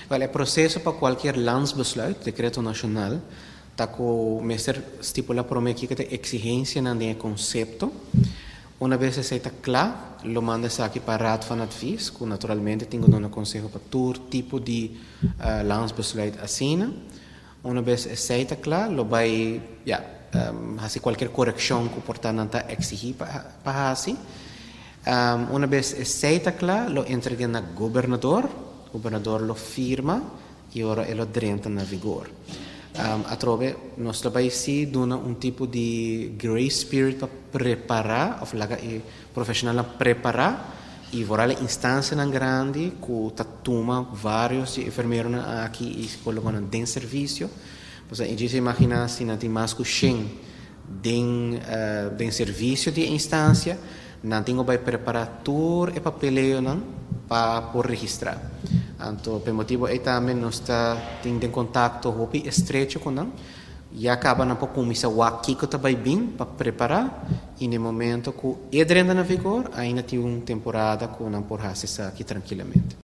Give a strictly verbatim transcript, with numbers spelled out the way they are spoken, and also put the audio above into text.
Wel, el proceso para cualquier landsbesluit, decreto nacional, taco meester stipula por me que te exigencia en el concepto. Una vez se está claro, lo manda aquí para raad van advies, que naturalmente tengo un consejo para todo tipo de uh, landsbesluit así. Una vez está claro, lo va ya um, hacer cualquier corrección que por tanto exigir para pa así. Um, una vez está claro, lo entrega al gobernador, el gobernador lo firma y ahora él lo entra en vigor. Um, a través de nuestro país sí dona un tipo de grace spirit para preparar, o la profesional preparar y por la instancia tan grande que toma varios enfermeros aquí y colocan en servicio. Pues entonces imagina si no tem más que cem den uh, den servicio de instancia, não tenho que preparar todo o papeleo para por registrar. Então, por motivo aí também nós está tendo contato muito estreito com não. E acaba na pouco começar o aqui que está bem para preparar e no momento que entra na vigor ainda tem uma temporada que não por fazer aqui tranquilamente.